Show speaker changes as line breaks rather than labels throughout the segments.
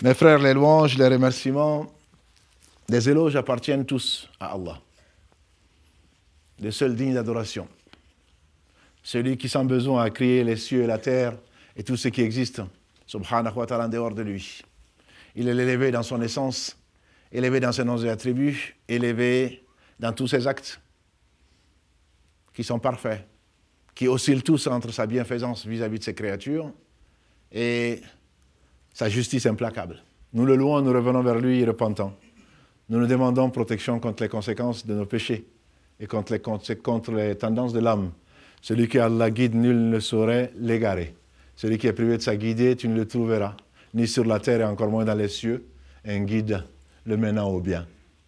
Mes frères, les louanges, les remerciements, les éloges appartiennent tous à Allah. Le seul digne d'adoration. Celui qui sans besoin a créé les cieux et la terre et tout ce qui existe, subhanahu wa ta'ala, en dehors de lui. Il est élevé dans son essence, élevé dans ses noms et attributs, élevé dans tous ses actes qui sont parfaits, qui oscillent tous entre sa bienfaisance vis-à-vis de ses créatures et sa justice implacable. Nous le louons, nous revenons vers lui repentants. Nous nous demandons protection contre les conséquences de nos péchés et contre les tendances de l'âme. Celui qui Allah guide, nul ne saurait l'égarer. Celui qui est privé de sa guidée, tu ne le trouveras, ni sur la terre et encore moins dans les cieux, un guide le menant au bien.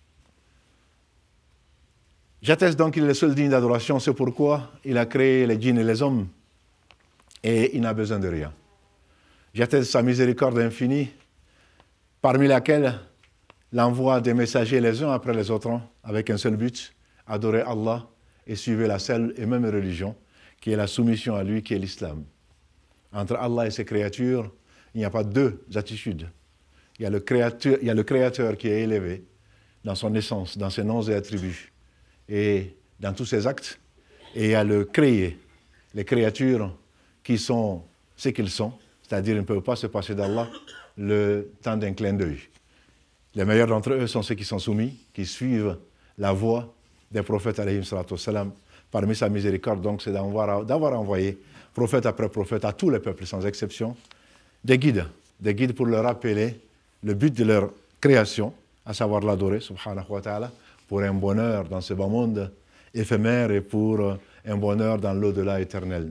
J'atteste donc qu'il est le seul digne d'adoration, c'est pourquoi il a créé les djinns et les hommes, et il n'a besoin de rien. J'atteste sa miséricorde infinie, parmi laquelle l'envoi des messagers les uns après les autres, avec un seul but, adorer Allah et suivre la seule et même religion, qui est la soumission à lui, qui est l'islam. Entre Allah et ses créatures, il n'y a pas deux attitudes. Il y a le créateur qui est élevé dans son essence, dans ses noms et attributs, et dans tous ses actes, et il y a le créé, les créatures qui sont ce qu'ils sont, c'est-à-dire qu'ils ne peuvent pas se passer d'Allah le temps d'un clin d'œil. Les meilleurs d'entre eux sont ceux qui sont soumis, qui suivent la voie des prophètes alayhim salatu wassalam. Parmi sa miséricorde, donc, c'est d'avoir envoyé, prophète après prophète, à tous les peuples, sans exception, des guides pour leur rappeler le but de leur création, à savoir l'adorer, subhanahu wa ta'ala, pour un bonheur dans ce bas monde éphémère et pour un bonheur dans l'au-delà éternel.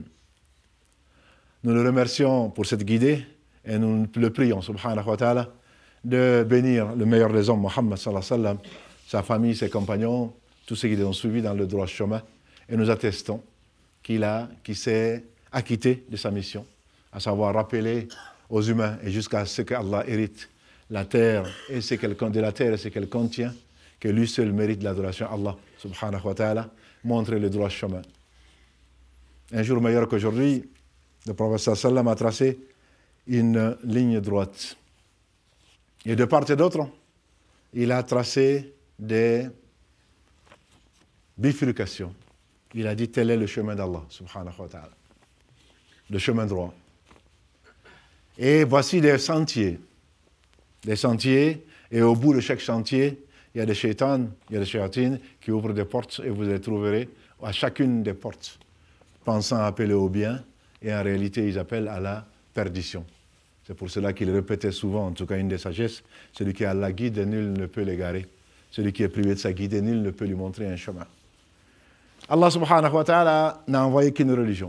Nous le remercions pour cette guidée et nous le prions, subhanahu wa ta'ala, de bénir le meilleur des hommes, Muhammad sallallahu alayhi wa sallam, sa famille, ses compagnons, tous ceux qui l'ont suivi dans le droit chemin, et nous attestons qu'il s'est acquitté de sa mission, à savoir rappeler aux humains et jusqu'à ce qu'Allah hérite la terre et ce qu'elle contient, que lui seul mérite l'adoration à Allah, subhanahu wa ta'ala, montrer le droit chemin. Un jour meilleur qu'aujourd'hui, le prophète sallallahu alayhi wa sallam a tracé une ligne droite. Et de part et d'autre, il a tracé des bifurcations. Il a dit tel est le chemin d'Allah, subhanahu wa ta'ala. Le chemin droit. Et voici des sentiers. Des sentiers, et au bout de chaque sentier, il y a des shaitans, il y a des shayatines qui ouvrent des portes, et vous les trouverez à chacune des portes, pensant appeler au bien, et en réalité, ils appellent à la perdition. C'est pour cela qu'il répétait souvent, en tout cas une des sagesses, celui qui a la guide, nul ne peut l'égarer. Celui qui est privé de sa guide, nul ne peut lui montrer un chemin. Allah subhanahu wa ta'ala n'a envoyé qu'une religion.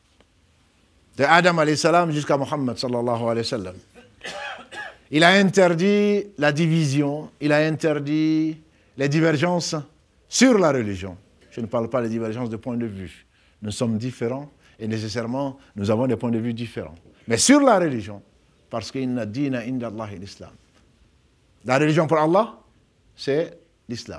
De Adam alayhi salam jusqu'à Muhammad sallallahu alayhi wa sallam. Il a interdit la division, il a interdit les divergences sur la religion. Je ne parle pas des divergences de point de vue. Nous sommes différents et nécessairement nous avons des points de vue différents. Mais sur la religion, parce qu'inna dina inda Allahi l'islam. La religion pour Allah, c'est l'islam.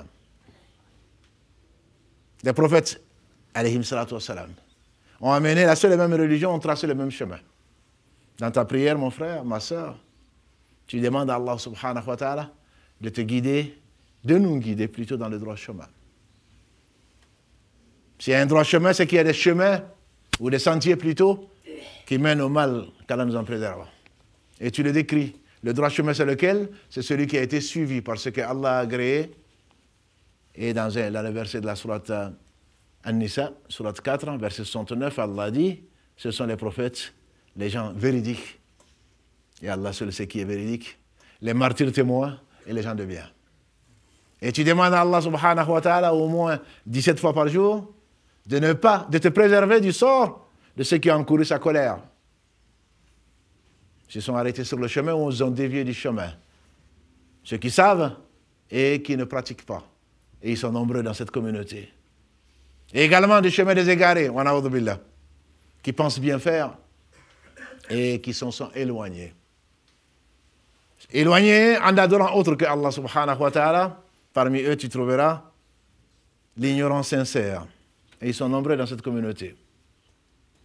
Les prophètes, alayhim salatu wassalam, ont amené la seule et même religion, ont tracé le même chemin. Dans ta prière, mon frère, ma sœur, tu demandes à Allah subhanahu wa ta'ala de te guider, de nous guider plutôt dans le droit chemin. S'il y a un droit chemin, c'est qu'il y a des chemins, ou des sentiers plutôt, qui mènent au mal, qu'Allah nous en préserve. Et tu le décris. Le droit chemin, c'est lequel? C'est celui qui a été suivi par ce que Allah a agréé. Et dans le verset de la sourate An-Nisa, sourate 4, verset 69, Allah dit, ce sont les prophètes, les gens véridiques. Et Allah seul sait qui est véridique. Les martyrs témoins et les gens de bien. Et tu demandes à Allah subhanahu wa ta'ala au moins 17 fois par jour de te préserver du sort de ceux qui ont encouru sa colère. Ils se sont arrêtés sur le chemin ou ils ont dévié du chemin. Ceux qui savent et qui ne pratiquent pas. Et ils sont nombreux dans cette communauté. Et également du chemin des égarés, wa na'udhu billah, qui pensent bien faire et qui sont éloignés. Éloignés en adorant autre que Allah subhanahu wa ta'ala. Parmi eux, tu trouveras l'ignorance sincère. Et ils sont nombreux dans cette communauté.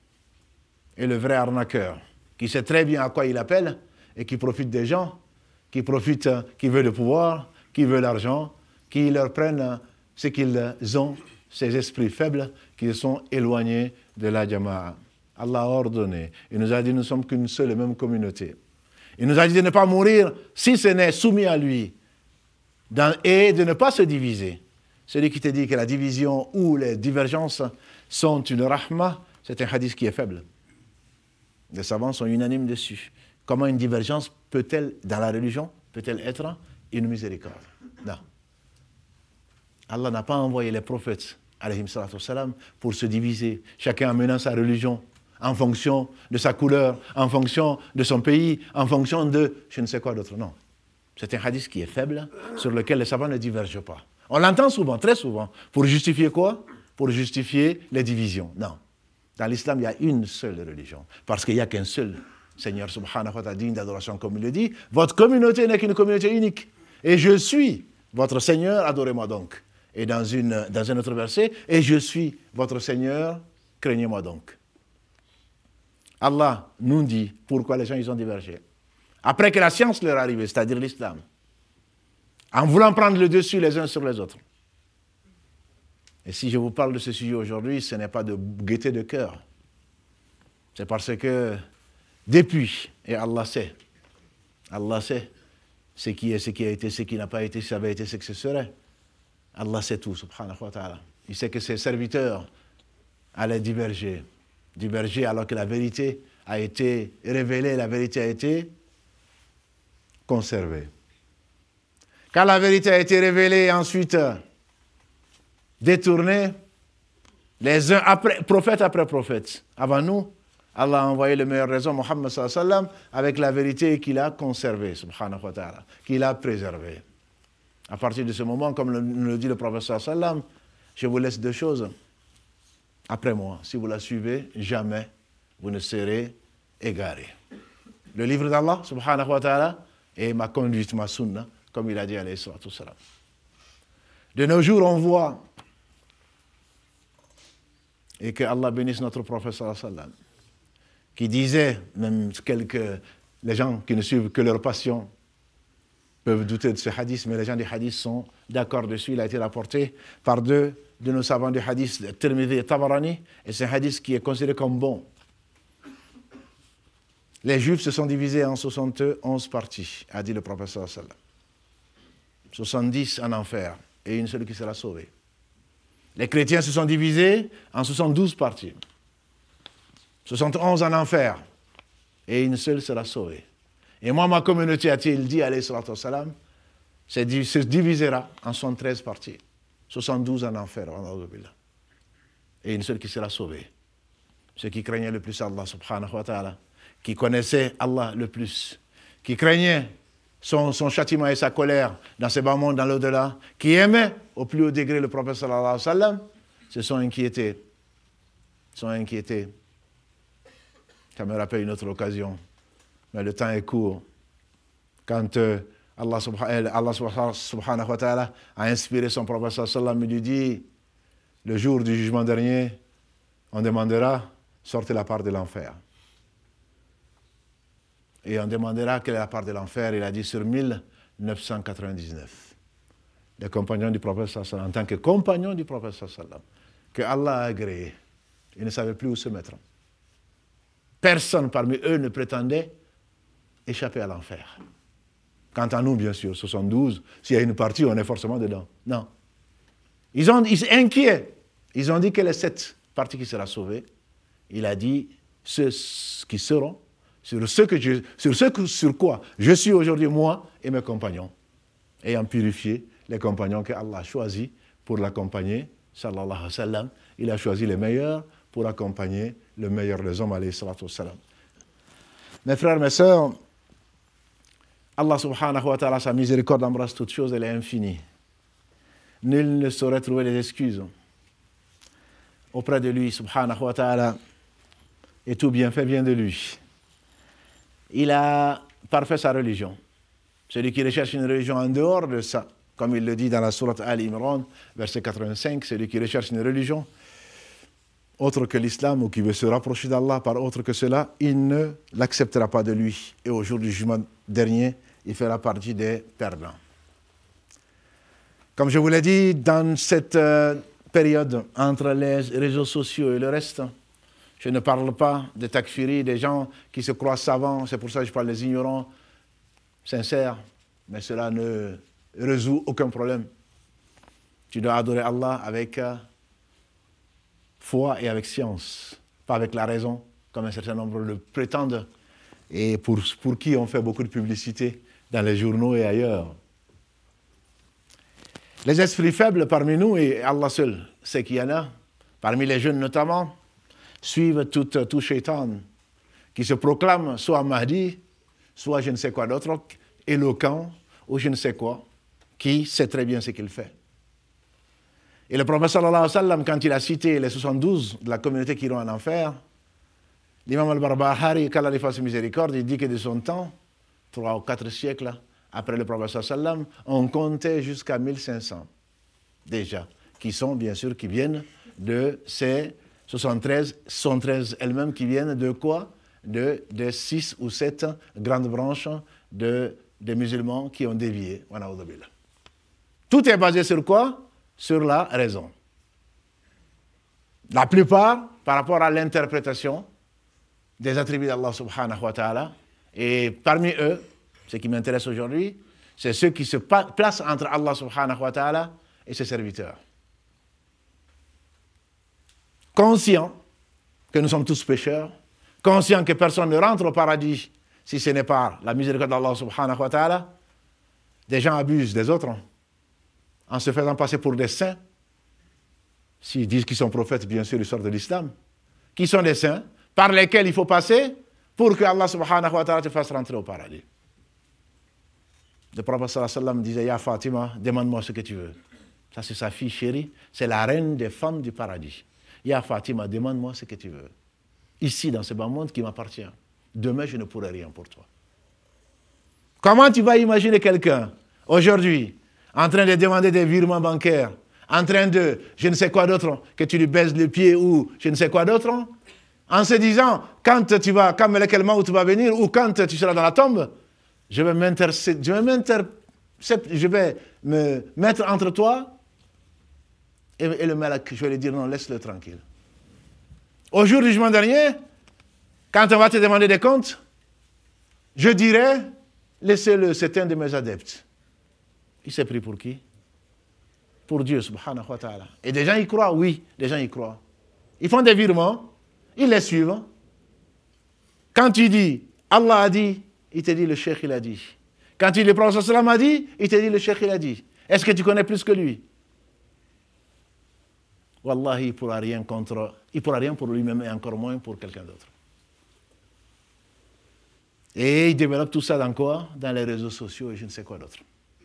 Et le vrai arnaqueur, qui sait très bien à quoi il appelle et qui profite des gens qui profitent, qui veulent le pouvoir, qui veulent l'argent, qui leur prennent ce qu'ils ont, ces esprits faibles qui sont éloignés de la Jama'a. Allah a ordonné. Il nous a dit, nous ne sommes qu'une seule et même communauté. Il nous a dit de ne pas mourir si ce n'est soumis à lui et de ne pas se diviser. Celui qui te dit que la division ou les divergences sont une rahma, c'est un hadith qui est faible. Les savants sont unanimes dessus. Comment une divergence peut-elle, dans la religion, peut-elle être une miséricorde? Non. Allah n'a pas envoyé les prophètes, alayhim salatu wassalam, pour se diviser, chacun amenant sa religion en fonction de sa couleur, en fonction de son pays, en fonction de je ne sais quoi d'autre. Non. C'est un hadith qui est faible, sur lequel les savants ne divergent pas. On l'entend souvent, très souvent. Pour justifier quoi? Pour justifier les divisions. Non. Dans l'islam, il y a une seule religion. Parce qu'il n'y a qu'un seul Seigneur subhanahu wa ta'ala digne d'adoration, comme il le dit. Votre communauté n'est qu'une communauté unique. Et je suis votre Seigneur, adorez-moi donc. Et dans un autre verset, et je suis votre Seigneur, craignez-moi donc. Allah nous dit pourquoi les gens ils ont divergé. Après que la science leur est arrivée, c'est-à-dire l'islam, en voulant prendre le dessus les uns sur les autres. Et si je vous parle de ce sujet aujourd'hui, ce n'est pas de gaieté de cœur. C'est parce que depuis, et Allah sait ce qui est, ce qui a été, ce qui n'a pas été, ce qui avait été, ce que ce serait. Allah sait tout, subhanahu wa ta'ala. Il sait que ses serviteurs allaient diverger alors que la vérité a été révélée, la vérité a été conservée. Quand la vérité a été révélée et ensuite détournée, les uns après, prophète après prophète, avant nous, Allah a envoyé le meilleur raison, Muhammad sallallahu alayhi wa sallam, avec la vérité qu'il a conservée, subhanahu wa ta'ala, qu'il a préservée. À partir de ce moment, comme nous le dit le prophète sallallahu alayhi wa sallam, je vous laisse deux choses. Après moi, si vous la suivez, jamais vous ne serez égarés. Le livre d'Allah, subhanahu wa ta'ala, et ma conduite, ma sunna, comme il a dit alayhi salatu wassalam. De nos jours, on voit, et que Allah bénisse notre prophète sallallahu alayhi wa sallam, qui disait, même les gens qui ne suivent que leur passion peuvent douter de ce hadith, mais les gens du hadith sont d'accord dessus. Il a été rapporté par deux de nos savants du hadith, Tirmidhi et Tabarani, et c'est un hadith qui est considéré comme bon. Les Juifs se sont divisés en 71 parties, a dit le prophète sallallahu alayhi wa sallam. 70 en enfer, et une seule qui sera sauvée. Les chrétiens se sont divisés en 72 parties. 71 en enfer, et une seule sera sauvée. Et moi, ma communauté, a-t-il dit, alayhi salatu wassalam, se divisera en 73 parties. 72 en enfer, et une seule qui sera sauvée. Ceux qui craignaient le plus Allah, subhanahu wa ta'ala, qui connaissaient Allah le plus, qui craignaient son châtiment et sa colère dans ce bas monde, dans l'au-delà, qui aimaient au plus haut degré le prophète sallallahu alayhi wa sallam, se sont inquiétés. Ça me rappelle une autre occasion, mais le temps est court. Quand Allah subhanahu wa ta'ala a inspiré son prophète sallallahu alayhi wa sallam, il lui dit, le jour du jugement dernier, on demandera, sortez la part de l'enfer. Et on demandera quelle est la part de l'enfer. Il a dit sur 1999. Les compagnons du prophète sallallahu alayhi wa sallam, en tant que compagnons du prophète sallallahu alayhi wa sallam, que Allah a agréé, ils ne savaient plus où se mettre. Personne parmi eux ne prétendait échapper à l'enfer. Quant à nous, bien sûr, 72, s'il y a une partie, on est forcément dedans. Non. Ils sont inquiets. Ils ont dit que les 7 parties qui seront sauvées, il a dit, ceux qui seront, sur quoi je suis aujourd'hui, moi et mes compagnons, ayant purifié les compagnons que Allah a choisis pour l'accompagner, sallallahu alayhi wa sallam. Il a choisi les meilleurs pour accompagner le meilleur des hommes, alayhi salatu wassalam. Mes frères, mes sœurs, Allah subhanahu wa ta'ala, sa miséricorde embrasse toutes choses, elle est infinie. Nul ne saurait trouver des excuses auprès de lui, subhanahu wa ta'ala, et tout bienfait vient de lui. Il a parfait sa religion. Celui qui recherche une religion en dehors de ça, comme il le dit dans la sourate Al-Imran, verset 85, celui qui recherche une religion autre que l'islam ou qui veut se rapprocher d'Allah par autre que cela, il ne l'acceptera pas de lui. Et au jour du jugement dernier, il fera partie des perdants. Comme je vous l'ai dit, dans cette période entre les réseaux sociaux et le reste, je ne parle pas des takfiris, des gens qui se croient savants, c'est pour ça que je parle des ignorants sincères, mais cela ne résout aucun problème. Tu dois adorer Allah avec foi et avec science, pas avec la raison, comme un certain nombre le prétendent, et pour qui on fait beaucoup de publicité dans les journaux et ailleurs. Les esprits faibles parmi nous, et Allah seul sait qu'il y en a, parmi les jeunes notamment, suivent tout shaitan qui se proclame soit Mahdi, soit je ne sais quoi d'autre, éloquent, ou je ne sais quoi, qui sait très bien ce qu'il fait. Et le prophète sallallahu alayhi wa sallam, quand il a cité les 72 de la communauté qui iront en enfer, l'imam al-Barbahari, qu'Allah lui fasse miséricorde, il dit que de son temps, 3 ou 4 siècles après le prophète sallallahu alayhi wa sallam, on comptait jusqu'à 1500 déjà, qui sont bien sûr, qui viennent de ces 73 elles-mêmes qui viennent de quoi? De 6 ou 7 grandes branches des musulmans qui ont dévié. Tout est basé sur quoi? Sur la raison. La plupart, par rapport à l'interprétation des attributs d'Allah subhanahu wa ta'ala, et parmi eux, ce qui m'intéresse aujourd'hui, c'est ceux qui se placent entre Allah subhanahu wa ta'ala et ses serviteurs. Conscients que nous sommes tous pécheurs, conscients que personne ne rentre au paradis si ce n'est par la miséricorde d'Allah subhanahu wa ta'ala, des gens abusent des autres en se faisant passer pour des saints. S'ils disent qu'ils sont prophètes, bien sûr, ils sortent de l'islam. Qui sont des saints par lesquels il faut passer pour que Allah subhanahu wa ta'ala te fasse rentrer au paradis. Le prophète sallallahu alayhi wa sallam disait, Ya Fatima, demande-moi ce que tu veux. Ça, c'est sa fille chérie, c'est la reine des femmes du paradis. Ya Fatima, demande-moi ce que tu veux. Ici, dans ce bas monde qui m'appartient. Demain, je ne pourrai rien pour toi. Comment tu vas imaginer quelqu'un, aujourd'hui, en train de demander des virements bancaires, en train de, je ne sais quoi d'autre, que tu lui baises le pied ou je ne sais quoi d'autre, en se disant, quand Malak al-Maut va venir ou quand tu seras dans la tombe, je vais me mettre entre toi et le Malak. Je vais lui dire, non, laisse-le tranquille. Au jour du jugement dernier, quand on va te demander des comptes, je dirais, laissez-le, c'est un de mes adeptes. Il s'est pris pour qui? Pour Dieu, subhanahu wa ta'ala. Et des gens y croient, oui, des gens y croient. Ils font des virements, ils les suivent. Quand tu dis, Allah a dit, il te dit, le cheikh il a dit. Quand le prophète sallam a dit, il te dit, le cheikh il a dit. Est-ce que tu connais plus que lui? Wallahi, il ne pourra rien pour lui-même et encore moins pour quelqu'un d'autre. Et il développe tout ça dans quoi? Dans les réseaux sociaux et je ne sais quoi d'autre.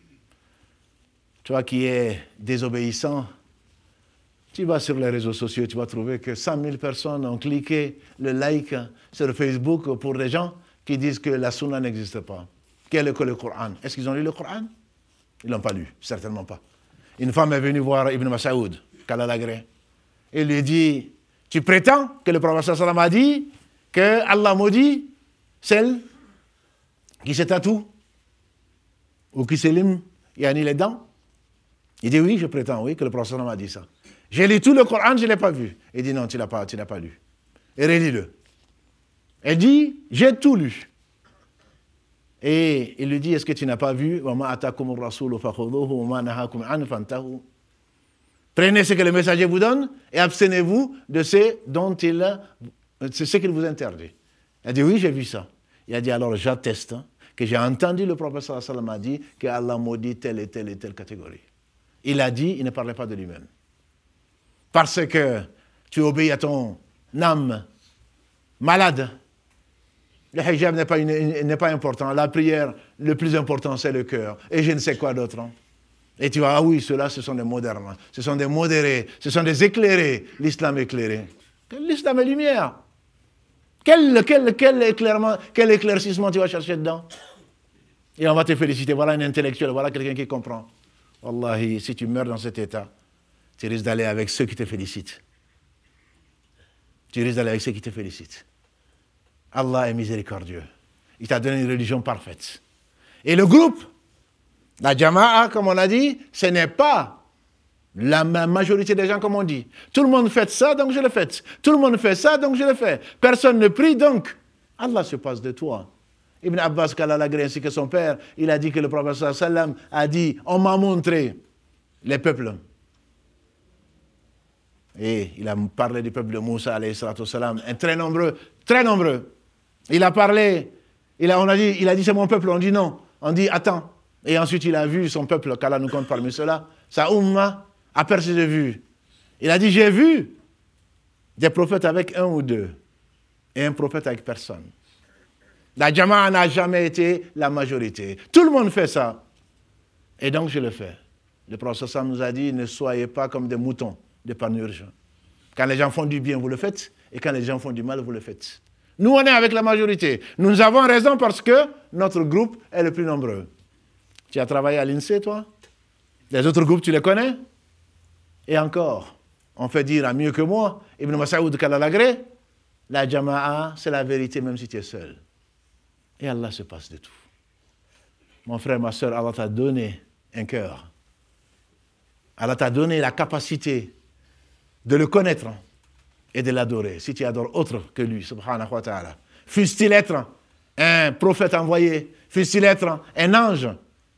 Toi qui es désobéissant, tu vas sur les réseaux sociaux, tu vas trouver que 100 000 personnes ont cliqué le like sur Facebook pour des gens qui disent que la sunna n'existe pas. Quel est que le Coran? Est-ce qu'ils ont lu le Coran? Ils ne l'ont pas lu, certainement pas. Une femme est venue voir Ibn Mas'ud, qu'Allah l'agrée. Et lui dit, tu prétends que le prophète sallam a dit que Allah maudit celle qui se tatoue ou qui se lime les dents? Il dit oui, je prétends, oui, que le prophète sallam a dit ça. J'ai lu tout le Coran, je ne l'ai pas vu. Il dit non, tu n'as pas lu. Et relis-le. Elle dit, j'ai tout lu. Et il lui dit, est-ce que tu n'as pas vu? Prenez ce que le messager vous donne et abstenez-vous de ce qu'il vous interdit. Elle dit, oui, j'ai vu ça. Il a dit, alors j'atteste que j'ai entendu le prophète sallallahu alayhi wa sallam a dit que Allah maudit telle et telle et telle catégorie. Il a dit, il ne parlait pas de lui-même. Parce que tu obéis à ton âme malade. Le hijab n'est pas important. La prière, le plus important, c'est le cœur. Et je ne sais quoi d'autre. Et tu vas, ah oui, ceux-là, ce sont des modernes. Ce sont des modérés. Ce sont des éclairés. L'islam éclairé. L'islam est lumière. Quel éclaircissement tu vas chercher dedans? Et on va te féliciter. Voilà un intellectuel. Voilà quelqu'un qui comprend. Wallahi, si tu meurs dans cet état, tu risques d'aller avec ceux qui te félicitent. Allah est miséricordieux. Il t'a donné une religion parfaite. Et le groupe, la Jama'a, comme on a dit, ce n'est pas la majorité des gens, comme on dit. Tout le monde fait ça, donc je le fais. Tout le monde fait ça, donc je le fais. Personne ne prie, donc Allah se passe de toi. Ibn Abbas, Kalalagré, ainsi que son père, il a dit que le prophète sallam a dit, on m'a montré les peuples. Et il a parlé du peuple de Moussa, alayhi salatu wassalam, très nombreux, très nombreux. Il a parlé, il a dit c'est mon peuple, on dit non. On dit attends. Et ensuite il a vu son peuple, qu'Allah nous compte parmi ceux-là, sa umma a perçu de vue. Il a dit j'ai vu des prophètes avec un ou deux et un prophète avec personne. La Jama'a n'a jamais été la majorité. Tout le monde fait ça. Et donc je le fais. Le prophète nous a dit ne soyez pas comme des moutons de panurge. Quand les gens font du bien, vous le faites. Et quand les gens font du mal, vous le faites. Nous, on est avec la majorité. Nous avons raison parce que notre groupe est le plus nombreux. Tu as travaillé à l'INSEE, toi? Les autres groupes, tu les connais? Et encore, on fait dire à mieux que moi, Ibn Mas'ud Kalalagré, la Jama'a, c'est la vérité même si tu es seul. Et Allah se passe de tout. Mon frère, ma soeur, Allah t'a donné un cœur. Allah t'a donné la capacité de le connaître et de l'adorer. Si tu adores autre que lui, subhanahu wa ta'ala, fût-il être un prophète envoyé, fût-il être un ange,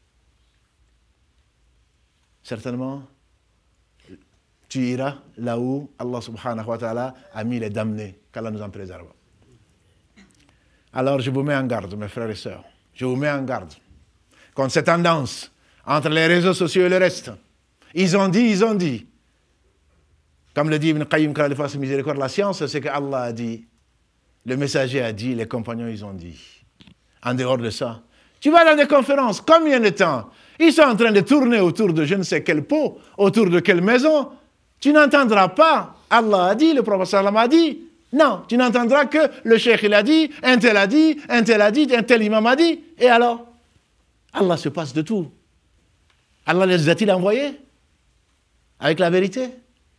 certainement, tu iras là où Allah subhanahu wa ta'ala a mis les damnés, qu'Allah nous en préserve. Alors je vous mets en garde, mes frères et sœurs, je vous mets en garde contre cette tendance entre les réseaux sociaux et le reste. Ils ont dit. Comme le dit Ibn Qayyim, quand il fasse miséricorde, la science, c'est que Allah a dit, le messager a dit, les compagnons, ils ont dit. En dehors de ça, tu vas dans des conférences, combien de temps? Ils sont en train de tourner autour de je ne sais quel pot, autour de quelle maison. Tu n'entendras pas, Allah a dit, le prophète sallam a dit. Non, tu n'entendras que le cheikh il a dit, un tel a dit, un tel a dit, un tel imam a dit. Et alors? Allah se passe de tout. Allah les a-t-il envoyés? Avec la vérité?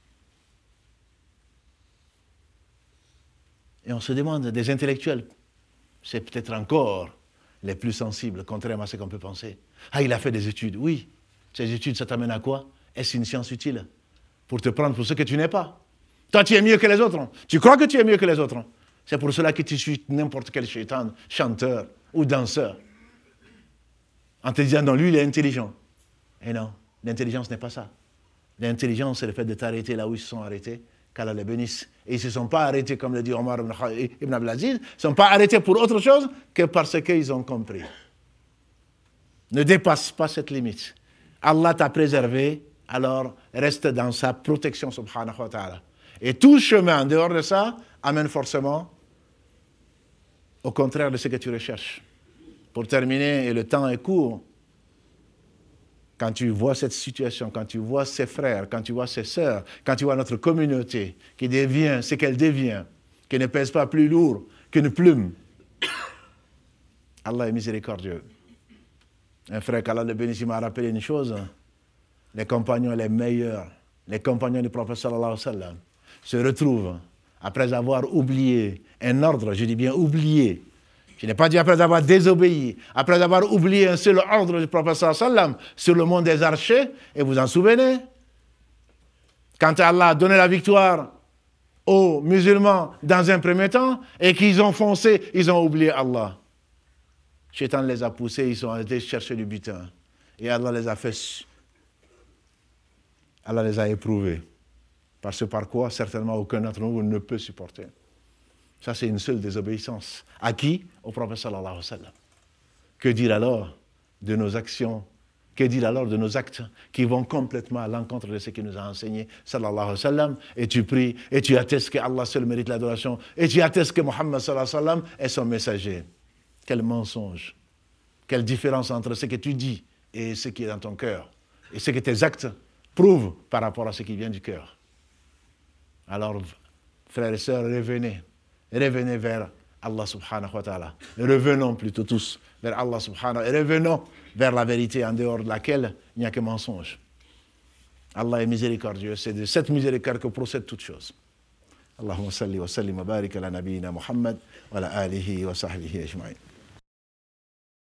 Et on se demande, des intellectuels, c'est peut-être encore les plus sensibles, contrairement à ce qu'on peut penser. Ah, il a fait des études. Oui, ces études, ça t'amène à quoi? Est-ce une science utile? Pour te prendre pour ce que tu n'es pas. Toi, tu es mieux que les autres. Tu crois que tu es mieux que les autres. C'est pour cela que tu suis n'importe quel shaitan, chanteur ou danseur. En te disant, non, lui, il est intelligent. Et non, l'intelligence n'est pas ça. L'intelligence, c'est le fait de t'arrêter là où ils se sont arrêtés, qu'Allah les bénisse. Et ils ne se sont pas arrêtés, comme le dit Omar ibn Abdelaziz, ils ne se sont pas arrêtés pour autre chose que parce qu'ils ont compris. Ne dépasse pas cette limite. Allah t'a préservé, alors reste dans sa protection, subhanahu wa ta'ala. Et tout chemin en dehors de ça amène forcément au contraire de ce que tu recherches. Pour terminer, et le temps est court, quand tu vois cette situation, quand tu vois ses frères, quand tu vois ses sœurs, quand tu vois notre communauté qui devient ce qu'elle devient, qui ne pèse pas plus lourd qu'une plume, Allah est miséricordieux. Un frère qu'Allah le bénisse m'a rappelé une chose, les compagnons les meilleurs, les compagnons du prophète sallallahu alayhi wa sallam, se retrouvent après avoir oublié un ordre, je dis bien oublié. Je n'ai pas dit après avoir désobéi, après avoir oublié un seul ordre du prophète sallallahu alayhi wa sallam sur le mont des archers, et vous en souvenez? Quand Allah a donné la victoire aux musulmans dans un premier temps, et qu'ils ont foncé, ils ont oublié Allah. Shaitan les a poussés, ils sont allés chercher du butin. Et Allah les a fait... Allah les a éprouvés. Parce que par quoi, certainement, aucun d'entre nous ne peut supporter. Ça, c'est une seule désobéissance. À qui? Au prophète sallallahu alayhi wa sallam. Que dire alors de nos actions? Que dire alors de nos actes qui vont complètement à l'encontre de ce qu'il nous a enseigné, sallallahu alayhi wa sallam? Et tu pries, et tu attestes que Allah seul mérite l'adoration, et tu attestes que Muhammad sallallahu alayhi wa sallam est son messager. Quel mensonge! Quelle différence entre ce que tu dis et ce qui est dans ton cœur, et ce que tes actes prouvent par rapport à ce qui vient du cœur. Alors, frères et sœurs, revenez vers Allah subhanahu wa ta'ala. Revenons plutôt tous vers Allah subhanahu wa ta'ala. Et revenons vers la vérité en dehors de laquelle il n'y a que mensonge. Allah est miséricordieux. C'est de cette miséricorde que procède toute chose. Allahumma salli wa sallim wa barik ala nabiyyina Muhammad wa ala alihi wa sahbihi ajma'in.